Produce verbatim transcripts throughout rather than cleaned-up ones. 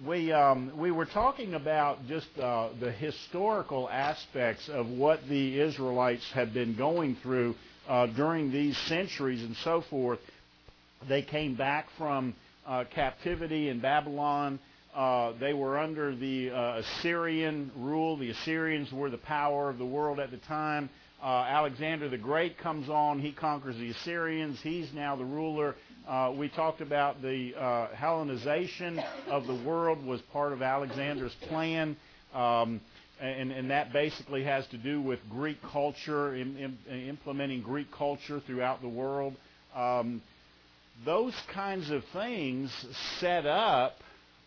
we um, we were talking about just uh, the historical aspects of what the Israelites had been going through uh, during these centuries and so forth. They came back from uh, captivity in Babylon. Uh, they were under the uh, Assyrian rule. The Assyrians were the power of the world at the time. Uh, Alexander the Great comes on. He conquers the Assyrians. He's now the ruler. Uh, we talked about the uh, Hellenization of the world was part of Alexander's plan, um, and, and that basically has to do with Greek culture, in, in, implementing Greek culture throughout the world. Um, those kinds of things set up,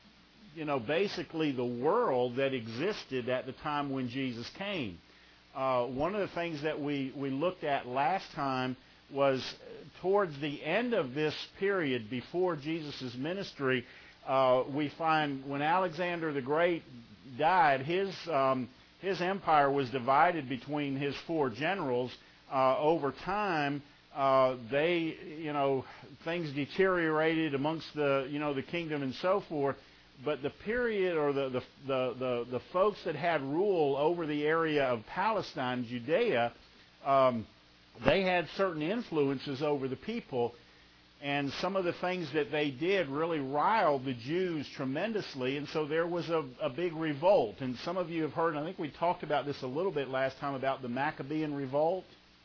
you know, basically the world that existed at the time when Jesus came. Uh, one of the things that we, we looked at last time was towards the end of this period before Jesus' ministry, uh, we find when Alexander the Great died, his um, his empire was divided between his four generals. Uh, over time, uh, they, you know, things deteriorated amongst the, you know, the kingdom and so forth. But the period or the, the, the, the, the folks that had rule over the area of Palestine, Judea, um, they had certain influences over the people. And some of the things that they did really riled the Jews tremendously. And so there was a, a big revolt. And some of you have heard, and I think we talked about this a little bit last time, about the Maccabean revolt.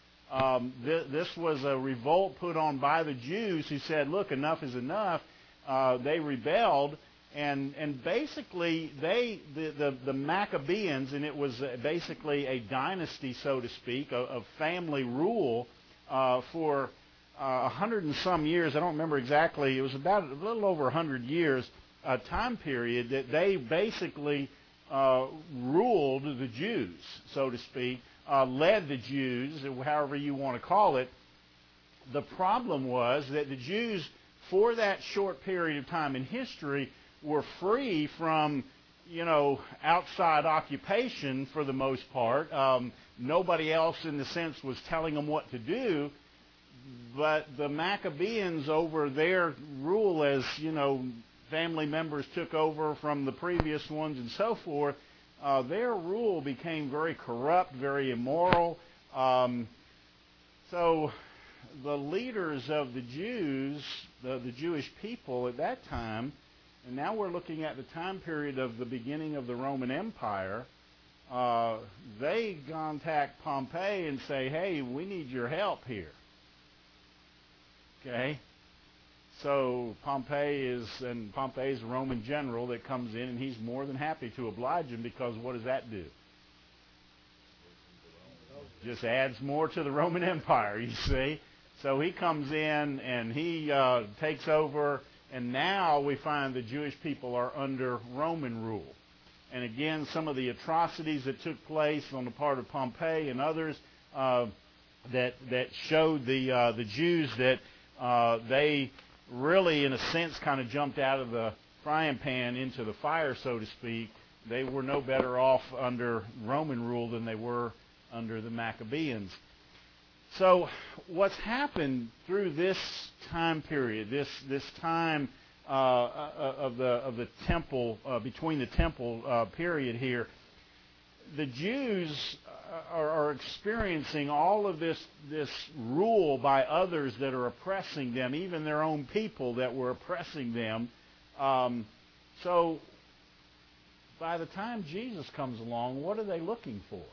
Um, th- this was a revolt put on by the Jews who said, look, enough is enough. Uh, they rebelled. And and basically, they the, the, the Maccabeans, and it was basically a dynasty, so to speak, of, of family rule uh, for a uh, hundred and some years. I don't remember exactly. It was about a little over a hundred years uh, time period that they basically uh, ruled the Jews, so to speak, uh, led the Jews, however you want to call it. The problem was that the Jews, for that short period of time in history, were free from, you know, outside occupation for the most part. Um, nobody else, in the sense, was telling them what to do. But the Maccabeans, over their rule as, you know, family members took over from the previous ones and so forth, uh, their rule became very corrupt, very immoral. Um, so the leaders of the Jews, the, the Jewish people at that time, and now we're looking at the time period of the beginning of the Roman Empire. Uh, they contact Pompey and say, hey, we need your help here. Okay? So Pompey is, and Pompey is a Roman general that comes in, and he's more than happy to oblige him, because what does that do? Just adds more to the Roman Empire, you see. So he comes in, and he uh, takes over. And now we find the Jewish people are under Roman rule. And again, some of the atrocities that took place on the part of Pompey and others uh, that that showed the uh, the Jews that uh, they really, in a sense, kind of jumped out of the frying pan into the fire, so to speak. They were no better off under Roman rule than they were under the Maccabeans. So what's happened through this time period, this this time uh, of the of the temple, uh, between the temple uh, period here, the Jews are, are experiencing all of this this rule by others that are oppressing them, even their own people that were oppressing them. Um, so by the time Jesus comes along, what are they looking for?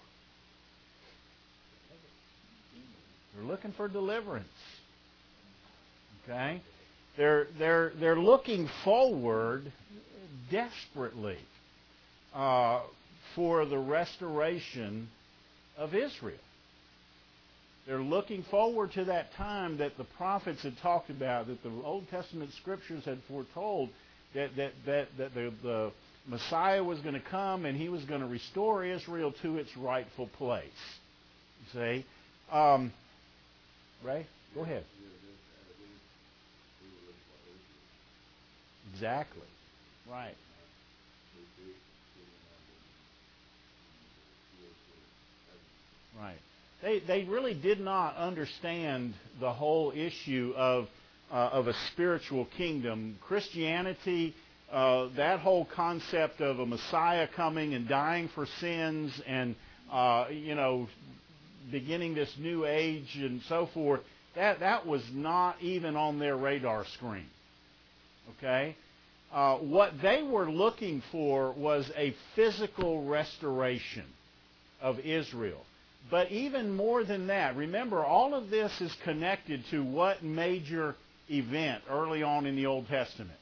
They're looking for deliverance. Okay? They're they're they're looking forward desperately uh, for the restoration of Israel. They're looking forward to that time that the prophets had talked about, that the Old Testament scriptures had foretold, that that that, that the, the Messiah was going to come and he was going to restore Israel to its rightful place. You see? Um, Ray, go ahead. Exactly. Right. Right. They they really did not understand the whole issue of uh, of a spiritual kingdom. Christianity uh, that whole concept of a Messiah coming and dying for sins and, uh, you know, beginning this new age and so forth, that, that was not even on their radar screen. Okay? Uh, what they were looking for was a physical restoration of Israel. But even more than that, remember, all of this is connected to what major event early on in the Old Testament?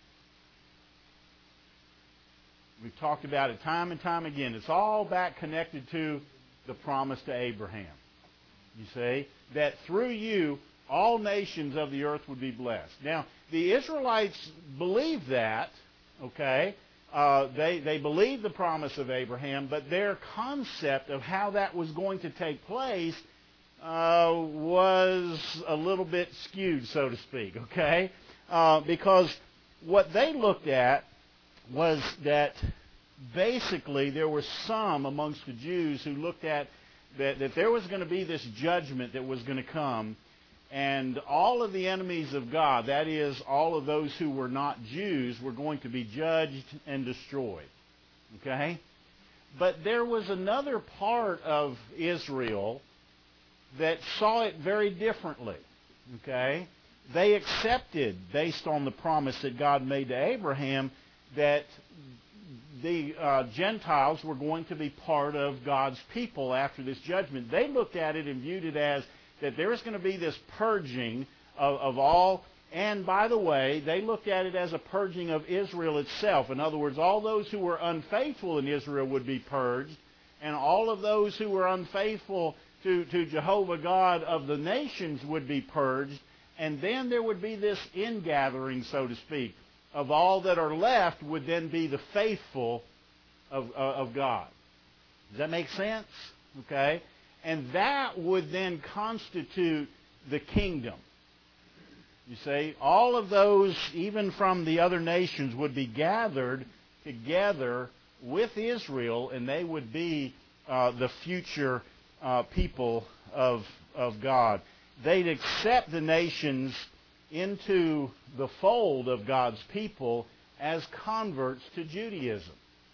We've talked about it time and time again. It's all back connected to the promise to Abraham. You see, that through you, all nations of the earth would be blessed. Now, the Israelites believed that, okay? Uh, they, they believed the promise of Abraham, but their concept of how that was going to take place uh, was a little bit skewed, so to speak, okay? Uh, because what they looked at was that basically there were some amongst the Jews who looked at that, that there was going to be this judgment that was going to come, and all of the enemies of God, that is, all of those who were not Jews, were going to be judged and destroyed. Okay? But there was another part of Israel that saw it very differently. Okay? They accepted, based on the promise that God made to Abraham, that the uh, Gentiles were going to be part of God's people after this judgment. They looked at it and viewed it as that there is going to be this purging of, of all, and by the way, they looked at it as a purging of Israel itself. In other words, all those who were unfaithful in Israel would be purged, and all of those who were unfaithful to, to Jehovah God of the nations would be purged, and then there would be this ingathering, so to speak, of all that are left would then be the faithful of, uh, of God. Does that make sense? Okay? And that would then constitute the kingdom. You see, all of those, even from the other nations, would be gathered together with Israel, and they would be uh, the future uh, people of, of God. They'd accept the nations into the fold of God's people as converts to Judaism.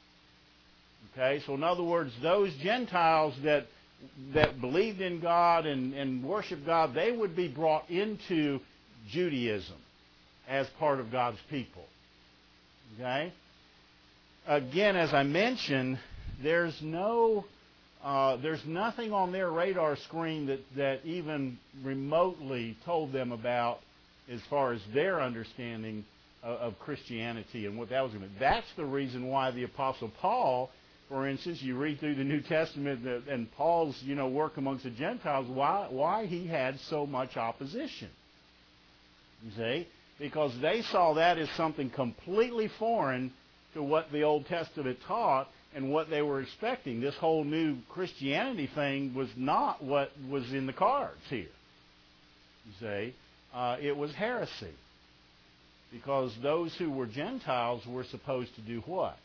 Okay, so in other words, those Gentiles that that believed in God and, and worshiped God, they would be brought into Judaism as part of God's people. Okay? Again, as I mentioned, there's no uh, there's nothing on their radar screen that, that even remotely told them about as far as their understanding of, of Christianity and what that was going to be. That's the reason why the Apostle Paul, for instance, you read through the New Testament that, and Paul's, you know, work amongst the Gentiles, why, why he had so much opposition. You see? Because they saw that as something completely foreign to what the Old Testament taught and what they were expecting. This whole new Christianity thing was not what was in the cards here. You see? Uh, it was heresy. Because those who were Gentiles were supposed to do what?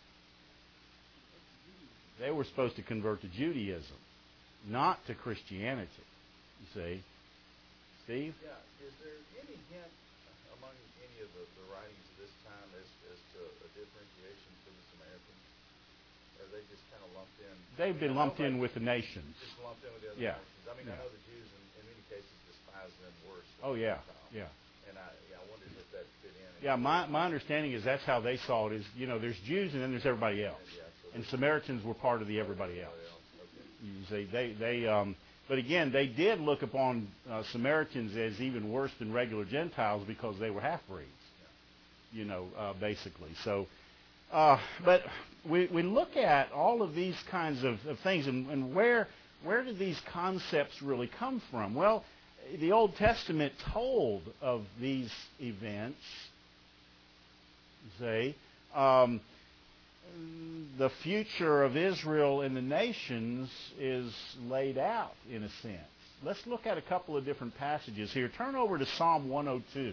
They were supposed to convert to Judaism, not to Christianity. You see? Steve? Yeah. Is there any hint among any of the, the writings of this time as, as to a differentiation for the Samaritans? Or are they just kind of lumped in? They've been I mean, lumped in with the nations. Just lumped in with the other Yeah. nations. I mean, Yeah. I know the Jews in, in many cases despise them worse than Oh, yeah. the Gentiles. Yeah. And I, yeah, I wondered if that fit in. Yeah, my, my understanding is that's how they saw it is, you know, there's Jews and then there's everybody else. Yeah, so And Samaritans were part of the everybody else. Okay. You see, they, they, um, but again, they did look upon uh, Samaritans as even worse than regular Gentiles because they were half-breeds, you know, uh, basically. So, uh, but we, we look at all of these kinds of, of things, and, and where, where did these concepts really come from? Well, the Old Testament told of these events, you see. Um, the future of Israel and the nations is laid out in a sense. Let's look at a couple of different passages here. Turn over to Psalm one oh two.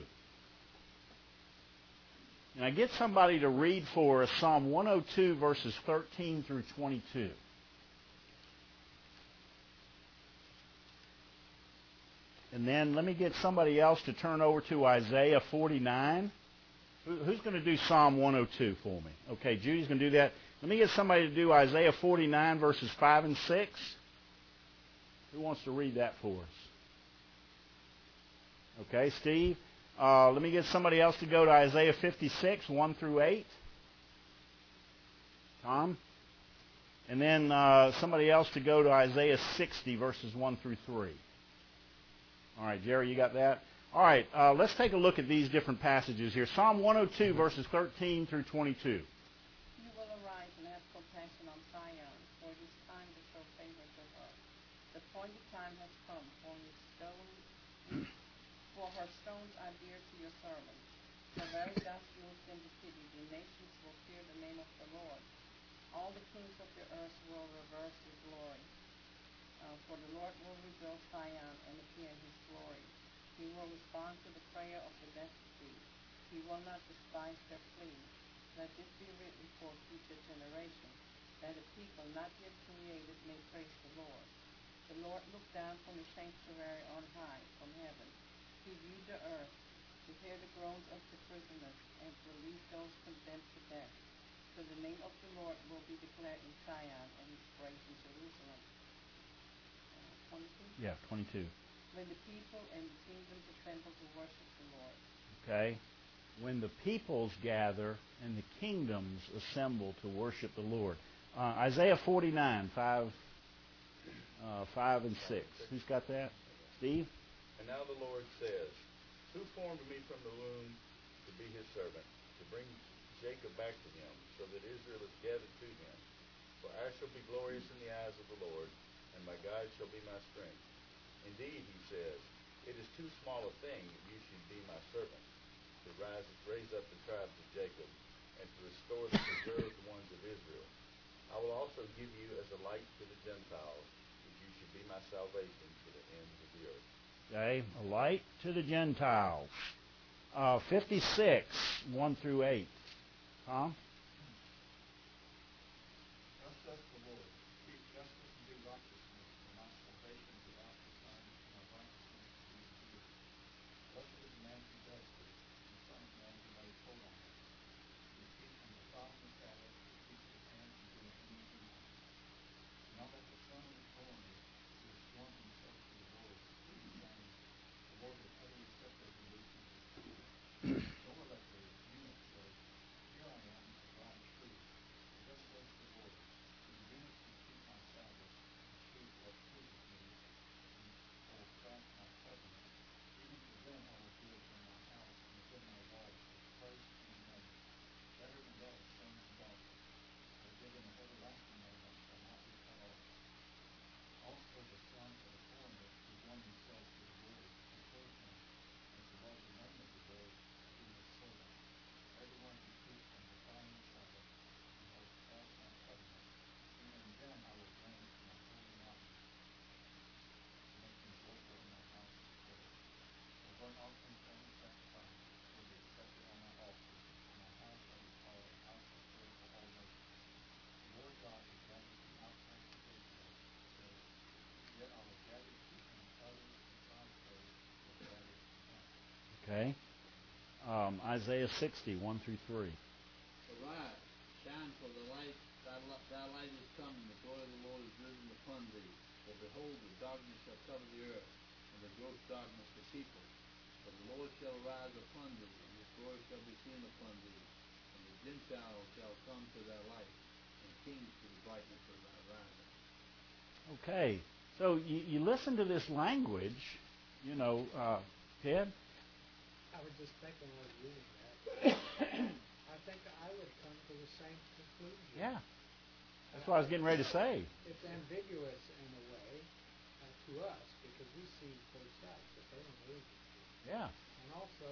And I get somebody to read for us Psalm one oh two, verses thirteen through twenty-two. And then let me get somebody else to turn over to Isaiah forty-nine. Who, who's going to do Psalm one oh two for me? Okay, Judy's going to do that. Let me get somebody to do Isaiah forty-nine, verses five and six. Who wants to read that for us? Okay, Steve. Uh, let me get somebody else to go to Isaiah fifty-six, one through eight. Tom. And then uh, somebody else to go to Isaiah sixty, verses one through three. All right, Jerry, you got that? All right, uh, let's take a look at these different passages here. Psalm one oh two, verses thirteen through twenty-two. You will arise and have compassion on Zion, for it is time to show favor to her. The appointed time has come, for your stones, for her stones are dear to your servants. Her very dust you will send to pity. The nations will fear the name of the Lord. All the kings of the earth will reverse his glory. Uh, for the Lord will rebuild Zion and appear in his glory. He will respond to the prayer of the destitute. He will not despise their plea. Let this be written for future generations, that a people not yet created may praise the Lord. The Lord looked down from the sanctuary on high, from heaven. He viewed the earth, to hear the groans of the prisoners, and to release those condemned to death. So the name of the Lord will be declared in Zion, and his praise in Jerusalem. Uh, twenty-two? Yeah, twenty-two. When the people and the kingdoms assemble to worship the Lord. Okay. When the peoples gather and the kingdoms assemble to worship the Lord. Uh, Isaiah forty-nine, five, uh, five and six. Who's got that? Steve? And now the Lord says, Who formed me from the womb to be his servant, to bring Jacob back to him, so that Israel is gathered to him? For I shall be glorious in the eyes of the Lord, and my God shall be my strength. Indeed, he says, it is too small a thing that you should be my servant, to rise, raise up the tribes of Jacob, and to restore the preserved ones of Israel. I will also give you as a light to the Gentiles, that you should be my salvation to the ends of the earth. Okay, a light to the Gentiles. Uh, fifty-six, one through eight. Tom? Thus saith the Lord, keep justice and do righteousness, for my salvation throughout the sun, and my righteousness to be revealed. Blessed is the man who does this, and the son of man who lays hold on it. Who keeps from the thought and the Sabbath, who keeps his hand from doing any evil. Do not let the sun of the former, who has joined himself to the Lord, be saying, the Lord has utterly separated me from his people. Nor let the eunuch say, here I am, as God is true. Thus says the Lord, to the eunuchs who keep my Sabbath, and choose what pleases me, and hold fast my covenant, even to them I will give in my house and within my walls a place and a name, better than that of sons and daughters. I will give them an everlasting name that shall not be cut off. Also the sons of the foreigner who join themselves to the Lord, who serve him, and to love the name of the Lord, be his servant. Everyone who keeps from defiling the Sabbath, and holds fast my covenant, even in them I will bring to my holy mountain, to make them joyful in my house of prayer. For burnt offerings and the sacrifice will be accepted on my altar, and my house shall be called a house of prayer for all nations. The Lord God has gathered the outcasts of Israel, says, yet I will gather to him others besides those who are gathered to him. Okay. Um, Isaiah sixty, one through three. Arise, shine, for the light, thy, thy light is come, and the glory of the Lord is risen upon thee. For behold, the darkness shall cover the earth, and the gross darkness the people. But the Lord shall arise upon thee, and his glory shall be seen upon thee. And the Gentiles shall come to thy light, and kings to the brightness of thy rising. Okay. So you, you listen to this language, you know, uh, Ted? I was just thinking when I was reading that. I think I would come to the same conclusion. Yeah. That's what I was getting ready to say. It's ambiguous in a way uh, to us because we see both sides, but they don't really see. Yeah. And also,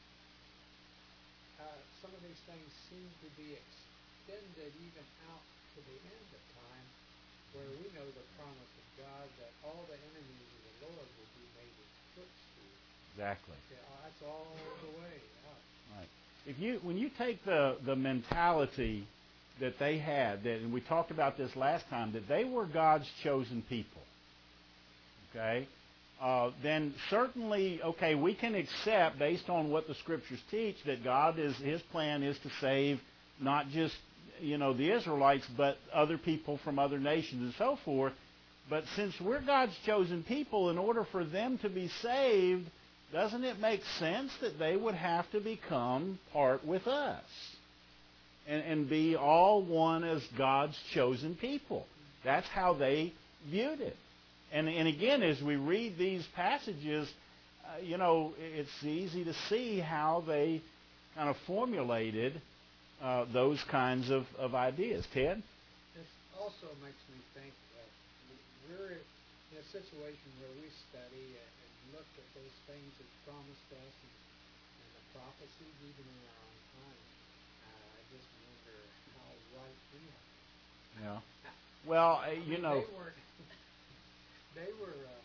uh, some of these things seem to be extended even out to the end of time, where we know the promise of God that all the enemies of the Lord will be made his footstool. Exactly. Yeah, that's all the way out. Right. If you when you take the, the mentality that they had, that, and we talked about this last time, that they were God's chosen people. Okay? uh, then certainly, okay, we can accept, based on what the Scriptures teach, that God is, His plan is to save not just, you know, the Israelites, but other people from other nations and so forth. But since we're God's chosen people, in order for them to be saved, doesn't it make sense that they would have to become part with us and, and be all one as God's chosen people? That's how they viewed it. And, and again, as we read these passages, uh, you know, it's easy to see how they kind of formulated uh, those kinds of, of ideas. Ted? This also makes me think that we're in a situation where we study and look at those things that promised us and, and the prophecies even in our own time. Uh, I just wonder how right we are. Yeah. Well, uh, you I mean, know... They weren't, they were, uh,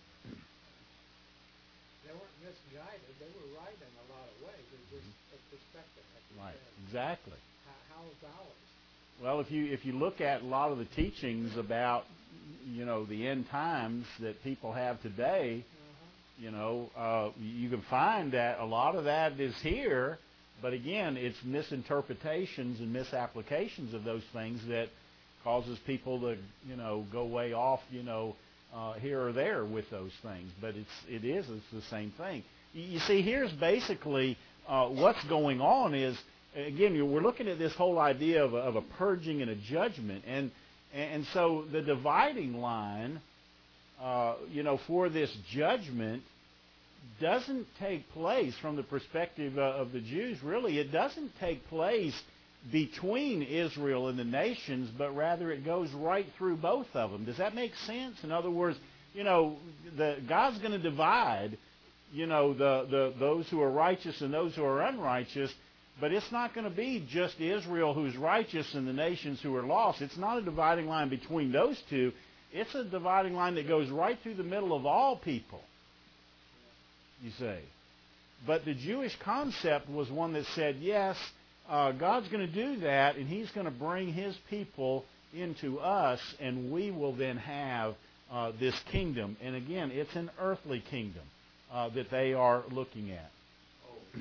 they weren't misguided. They were right in a lot of ways. It's just a perspective, like you Right, said. exactly. How, how is ours? Well, if you if you look at a lot of the teachings about, you know, the end times that people have today, Uh-huh. you know, uh, you can find that a lot of that is here, but again, it's misinterpretations and misapplications of those things that causes people to, you know, go way off, you know, uh, here or there with those things. But it's it is it's the same thing. You, you see, here's basically uh, what's going on is, again, we're looking at this whole idea of a, of a purging and a judgment, and and so the dividing line, uh, you know, for this judgment doesn't take place from the perspective uh, of the Jews. Really, it doesn't take place between Israel and the nations, but rather it goes right through both of them. Does that make sense? In other words, you know, the, God's going to divide, you know, the, the those who are righteous and those who are unrighteous. But it's not going to be just Israel who's righteous and the nations who are lost. It's not a dividing line between those two. It's a dividing line that goes right through the middle of all people, you say. But the Jewish concept was one that said, yes, uh, God's going to do that, and He's going to bring His people into us, and we will then have uh, this kingdom. And again, it's an earthly kingdom uh, that they are looking at. Oh,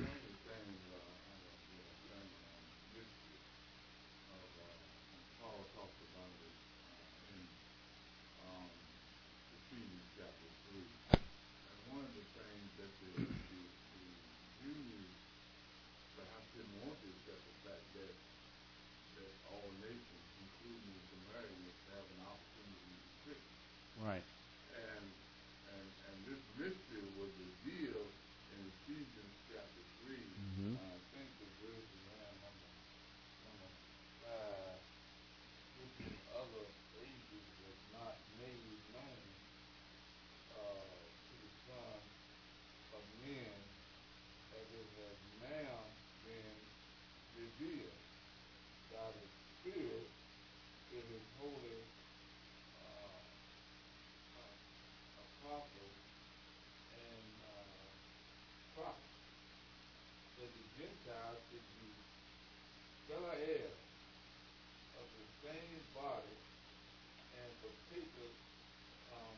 Paul talks about it uh, in um, Ephesians chapter three. And one of the things that the, the, the Jews perhaps didn't want to accept the fact that, that all nations, including the Samaritans, have an opportunity to be Christian. Right. And, and, and this mystery was revealed in Ephesians chapter three. Mm-hmm. I think the verse is around number, number five. Which in other ages was not made known uh, to the Son of men, as it has now been revealed by the Spirit in His holy uh, uh, apostles and uh, prophets, that the Gentiles should be fellow heirs of the same body and partakers um,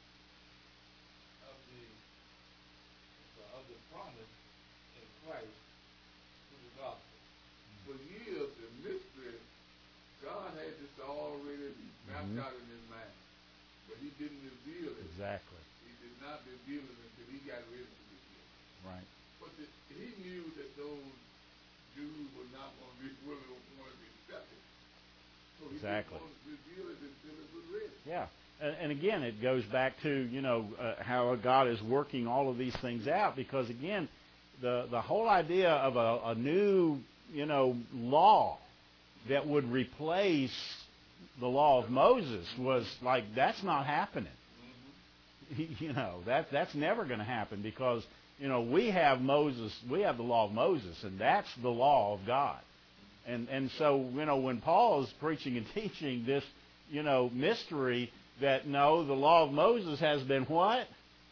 of the of the promise in Christ through the gospel. For years, the mystery, God had this already mapped Mhm. out in His mind, but He didn't reveal it. Exactly. He did not reveal it until He got ready to reveal it. Right. But the, He knew that those Jews were not going to be willing to want to accept it. So He Exactly. didn't want to reveal it until it was ready. Yeah. And, and again, it goes back to, you know, uh, how God is working all of these things out, because, again, the, the whole idea of a, a new, you know, law that would replace the law of Moses was like, that's not happening. Mm-hmm. You know, that that's never going to happen, because, you know, we have Moses, we have the law of Moses, and that's the law of God. And and so, you know, when Paul is preaching and teaching this, you know, mystery that, no, the law of Moses has been what?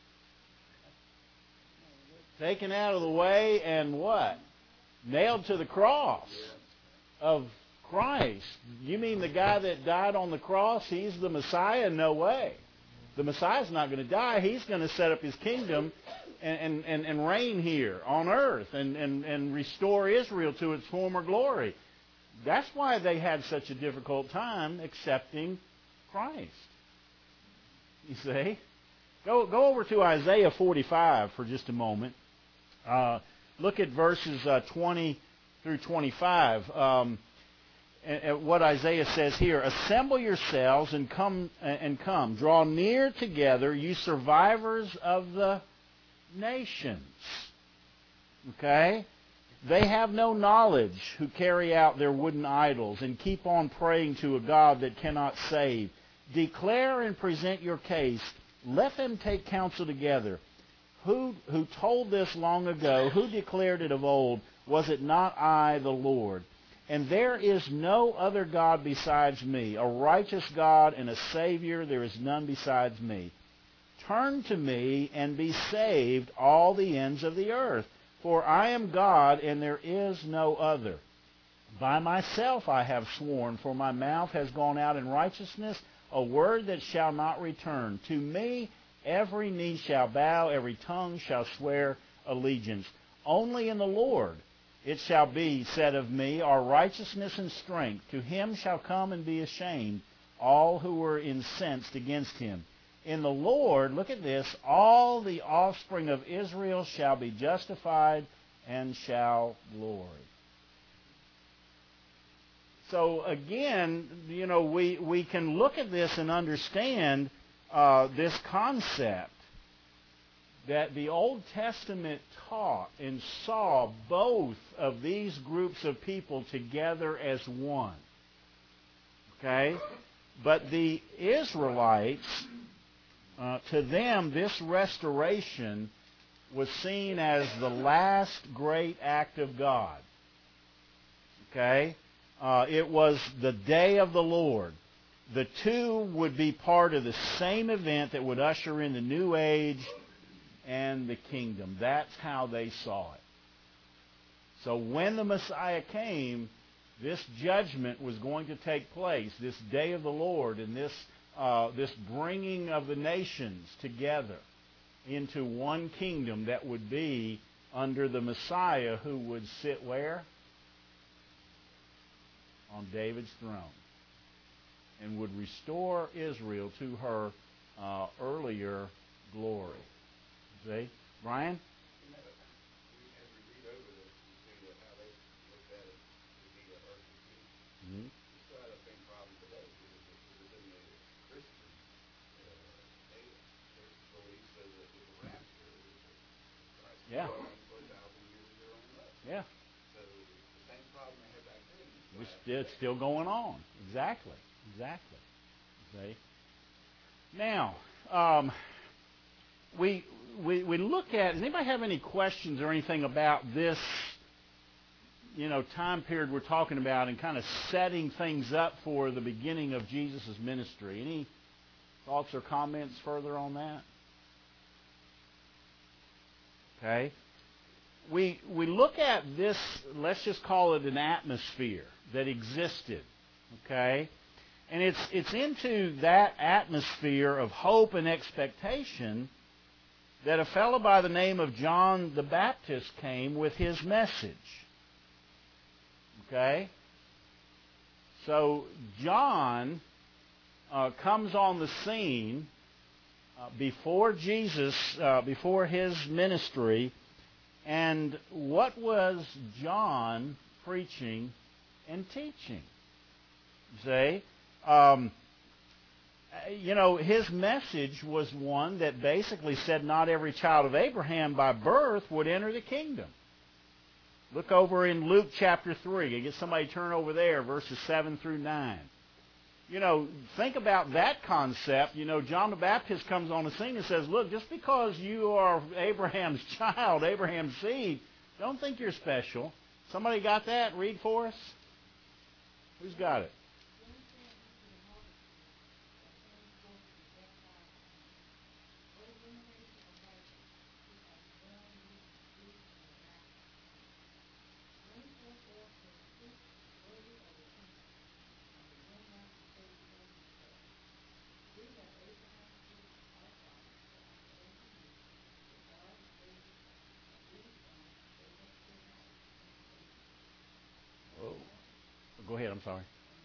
Taken out of the way and what? Nailed to the cross of Christ. You mean the guy that died on the cross, he's the Messiah? No way. The Messiah's not going to die. He's going to set up his kingdom and, and, and reign here on earth and, and, and restore Israel to its former glory. That's why they had such a difficult time accepting Christ. You see? Go, go over to Isaiah forty-five for just a moment. Uh, look at verses uh, twenty through twenty-five. Um, and, and what Isaiah says here: "Assemble yourselves and come, and come. Draw near together, you survivors of the nations." Okay? "They have no knowledge who carry out their wooden idols and keep on praying to a God that cannot save. Declare and present your case. Let them take counsel together. Who, who told this long ago? Who declared it of old? Was it not I, the Lord? And there is no other God besides me, a righteous God and a Savior. There is none besides me. Turn to me and be saved, all the ends of the earth. For I am God, and there is no other. By myself I have sworn, for my mouth has gone out in righteousness, a word that shall not return. To me every knee shall bow, every tongue shall swear allegiance. Only in the Lord it shall be said of me, are righteousness and strength. To him shall come and be ashamed all who were incensed against him. In the Lord," look at this, "all the offspring of Israel shall be justified and shall glory." So again, you know, we, we can look at this and understand uh, this concept that the Old Testament taught and saw both of these groups of people together as one. Okay? But the Israelites, uh, to them, this restoration was seen as the last great act of God. Okay? Uh, it was the day of the Lord. The two would be part of the same event that would usher in the new age and the kingdom. That's how they saw it. So when the Messiah came, this judgment was going to take place, this day of the Lord, and this uh, this bringing of the nations together into one kingdom that would be under the Messiah, who would sit where? On David's throne, and would restore Israel to her uh, earlier glory. See? Brian? You know, we, as we read over this, we see how they looked at it to be an earthly king. Mm-hmm. We still have the same problem today. Within the Christian uh, data, their belief says that with the rapture, Christ Yeah. for a thousand years there on earth. Yeah. So the same problem they had back then. It's still going on. Exactly. Exactly. See? Now, um, we, we we look at, does anybody have any questions or anything about this, you know, time period we're talking about and kind of setting things up for the beginning of Jesus' ministry? Any thoughts or comments further on that? Okay. We we look at this, let's just call it an atmosphere that existed, okay? And it's it's into that atmosphere of hope and expectation that a fellow by the name of John the Baptist came with his message. Okay? So John uh, comes on the scene uh, before Jesus, uh, before his ministry. And what was John preaching and teaching? See? Um, you know, his message was one that basically said not every child of Abraham by birth would enter the kingdom. Look over in Luke chapter three. You get somebody to turn over there, verses seven through nine. You know, think about that concept. You know, John the Baptist comes on the scene and says, look, just because you are Abraham's child, Abraham's seed, don't think you're special. Somebody got that? Read for us. Who's got it? I'm sorry.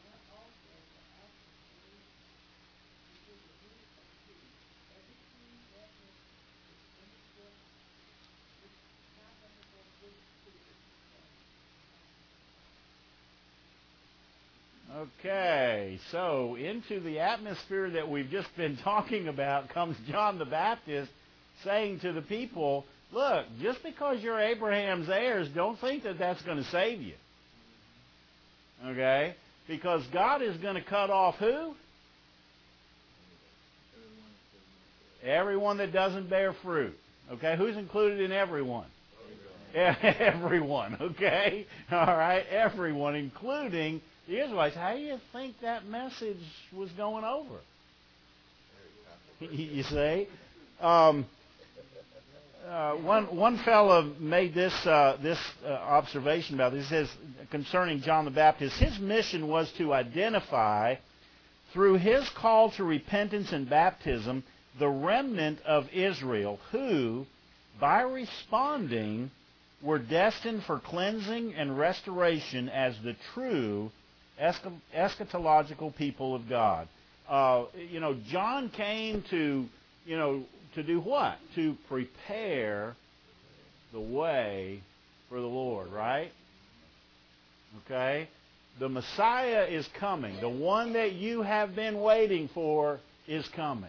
Okay, so into the atmosphere that we've just been talking about comes John the Baptist saying to the people, look, just because you're Abraham's heirs, don't think that that's going to save you. Okay? Because God is going to cut off who? Everyone that doesn't bear fruit. Okay? Who's included in everyone? Everyone. Okay? All right? Everyone, including the Israelites. How do you think that message was going over? You see? Um, uh, one one fellow made this uh, this uh, observation about this. He says concerning John the Baptist, his mission was to identify through his call to repentance and baptism the remnant of Israel who, by responding, were destined for cleansing and restoration as the true eschatological people of God. Uh, you know, John came to, you know, to do what? To prepare the way for the Lord, right? Okay? The Messiah is coming. The one that you have been waiting for is coming.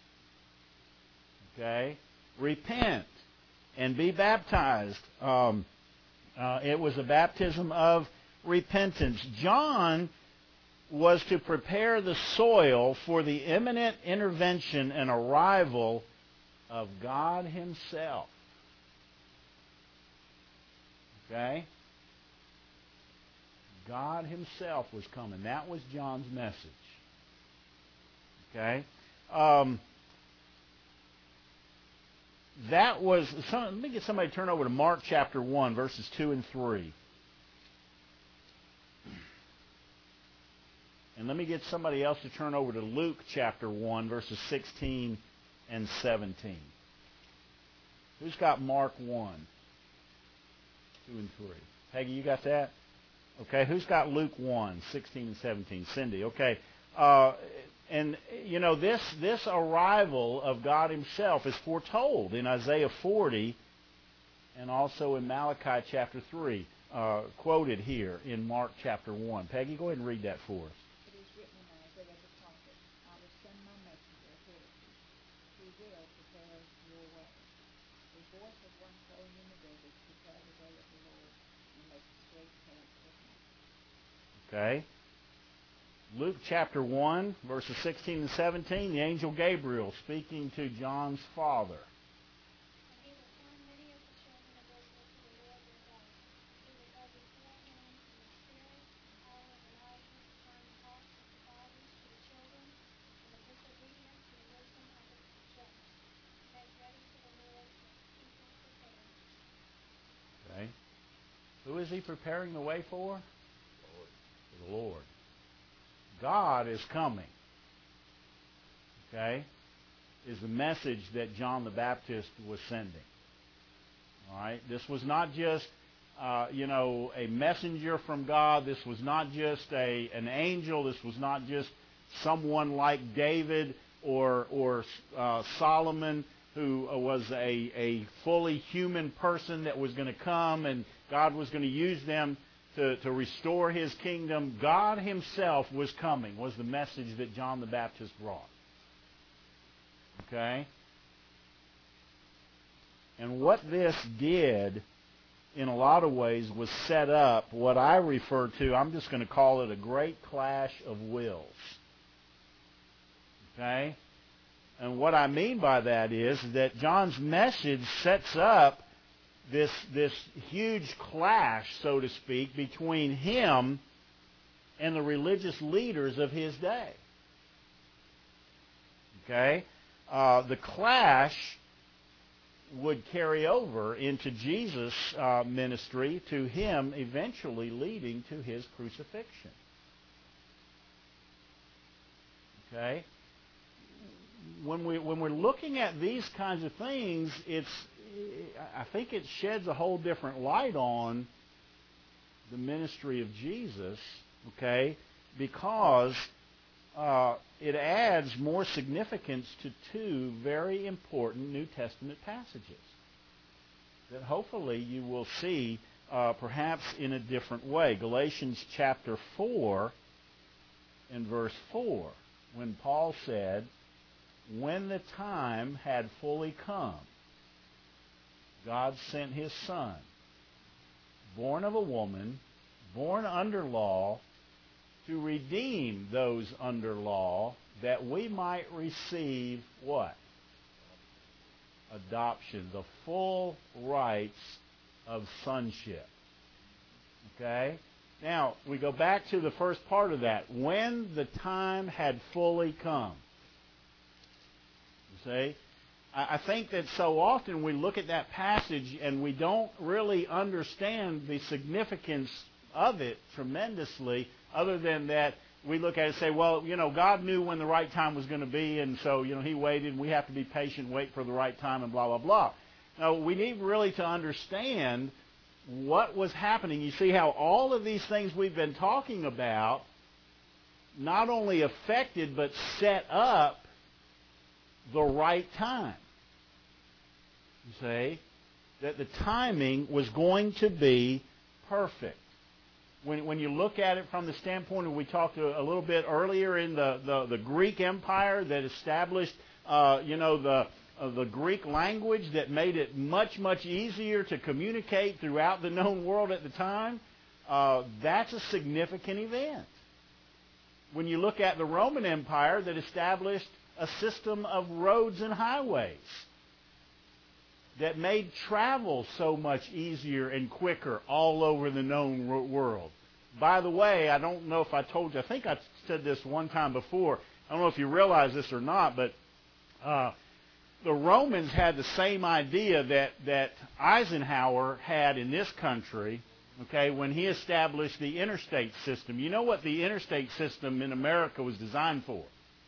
Okay? Repent and be baptized. Um, uh, it was a baptism of repentance. John was to prepare the soil for the imminent intervention and arrival of God Himself. Okay? God Himself was coming. That was John's message. Okay? Um, that was... Some, let me get somebody to turn over to Mark chapter one, verses two and three. And let me get somebody else to turn over to Luke chapter one, verses sixteen and seventeen. Who's got Mark one, two and three? Peggy, you got that? Okay. Who's got Luke one, sixteen and seventeen? Cindy. Okay. Uh, and, you know, this, this arrival of God Himself is foretold in Isaiah forty and also in Malachi chapter three, uh, quoted here in Mark chapter one. Peggy, go ahead and read that for us. Okay. Luke chapter one, verses sixteen and seventeen, the angel Gabriel speaking to John's father. Okay. Who is He preparing the way for? The Lord. God is coming. Okay? Is the message that John the Baptist was sending. All right? This was not just, uh, you know, a messenger from God. This was not just a an angel. This was not just someone like David or or uh, Solomon, who was a, a fully human person that was going to come and God was going to use them To, to restore His kingdom. God Himself was coming, was the message that John the Baptist brought. Okay? And what this did, in a lot of ways, was set up what I refer to, I'm just going to call it a great clash of wills. Okay? And what I mean by that is that John's message sets up This this huge clash, so to speak, between him and the religious leaders of his day. Okay? Uh, the clash would carry over into Jesus' uh, ministry, to him eventually leading to his crucifixion. Okay? When we when we're looking at these kinds of things, it's I think it sheds a whole different light on the ministry of Jesus Okay? Because uh, it adds more significance to two very important New Testament passages that hopefully you will see uh, perhaps in a different way. Galatians chapter four and verse four, when Paul said, when the time had fully come, God sent His Son, born of a woman, born under law, to redeem those under law, that we might receive what? Adoption, the full rights of sonship. Okay? Now, we go back to the first part of that. When the time had fully come. You see? I think that so often we look at that passage and we don't really understand the significance of it tremendously, other than that we look at it and say, well, you know, God knew when the right time was going to be, and so, you know, He waited, and we have to be patient, wait for the right time, and blah, blah, blah. Now, we need really to understand what was happening. You see how all of these things we've been talking about not only affected but set up the right time. You see? That the timing was going to be perfect. When, when you look at it from the standpoint of, we talked a, a little bit earlier in the, the, the Greek Empire that established, uh, you know, the, uh, the Greek language that made it much, much easier to communicate throughout the known world at the time, uh, that's a significant event. When you look at the Roman Empire that established a system of roads and highways that made travel so much easier and quicker all over the known world. By the way, I don't know if I told you, I think I said this one time before. I don't know if you realize this or not, but uh, the Romans had the same idea that, that Eisenhower had in this country, okay, when he established the interstate system. You know what the interstate system in America was designed for?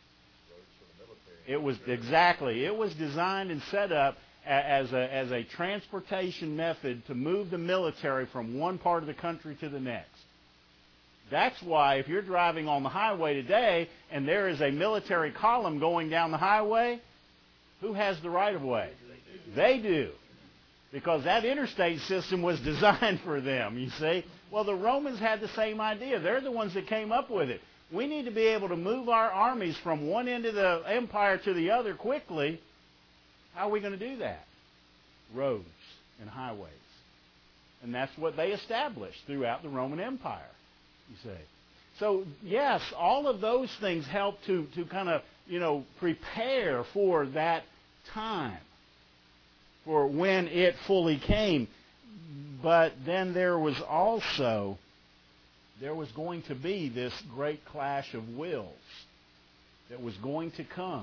It was, exactly, it was designed and set up as a, as a transportation method to move the military from one part of the country to the next. That's why if you're driving on the highway today and there is a military column going down the highway, who has the right-of-way? They do. Because that interstate system was designed for them, you see. Well, the Romans had the same idea. They're the ones that came up with it. We need to be able to move our armies from one end of the empire to the other quickly. How are we going to do that? Roads and highways. And that's what they established throughout the Roman Empire, you see. So, yes, all of those things help to, to kind of, you know, prepare for that time, for when it fully came. But then there was also, there was going to be this great clash of wills that was going to come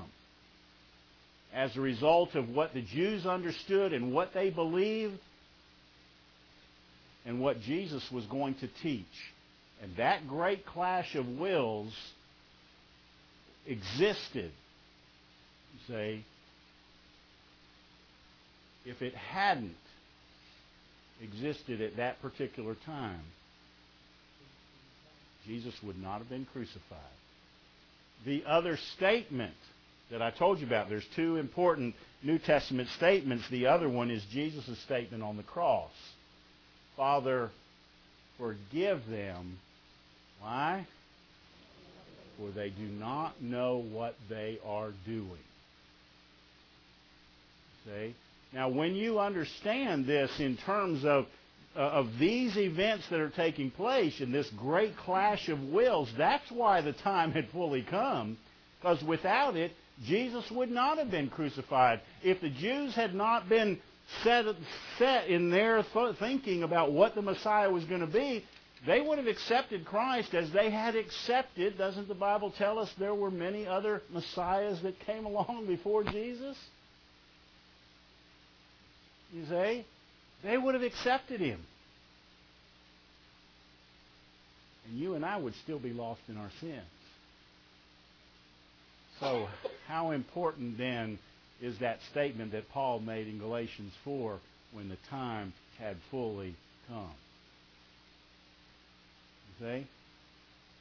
as a result of what the Jews understood and what they believed and what Jesus was going to teach. And that great clash of wills existed, you see, if it hadn't existed at that particular time, Jesus would not have been crucified. The other statement that I told you about, there's two important New Testament statements. The other one is Jesus' statement on the cross. Father, forgive them. Why? For they do not know what they are doing. See? Now, when you understand this in terms of, uh, of these events that are taking place and this great clash of wills, that's why the time had fully come. Because without it, Jesus would not have been crucified. If the Jews had not been set, set in their th- thinking about what the Messiah was going to be, they would have accepted Christ as they had accepted. Doesn't the Bible tell us there were many other Messiahs that came along before Jesus? You see? They would have accepted Him. And you and I would still be lost in our sins. So, how important then is that statement that Paul made in Galatians four, when the time had fully come? You see?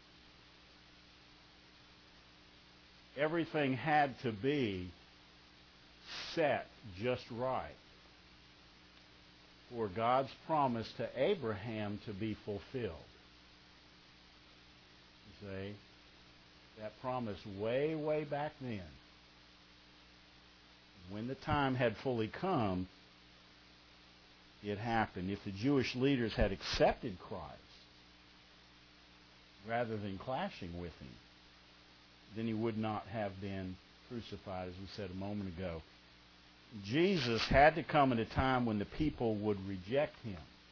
everything had to be set just right for God's promise to Abraham to be fulfilled. You see? That promise way, way back then. When the time had fully come, it happened. If the Jewish leaders had accepted Christ rather than clashing with him, then he would not have been crucified, as we said a moment ago. Jesus had to come at a time when the people would reject him,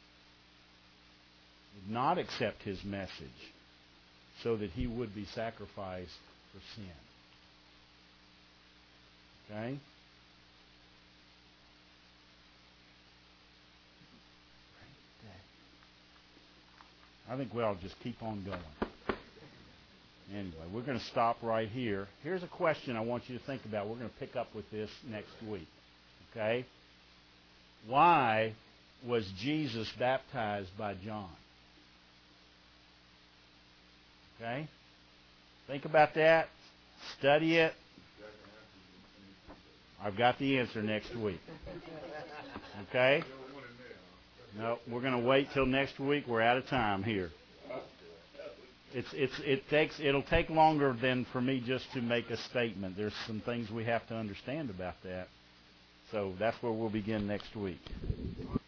would not accept his message, so that he would be sacrificed for sin. Okay? I think we ought to just keep on going. Anyway, we're going to stop right here. Here's a question I want you to think about. We're going to pick up with this next week. Okay? Why was Jesus baptized by John? Okay? Think about that. Study it. I've got the answer next week. Okay? No, we're going to wait till next week. We're out of time here. It's it's it takes it'll take longer than for me just to make a statement. There's some things we have to understand about that. So that's where we'll begin next week.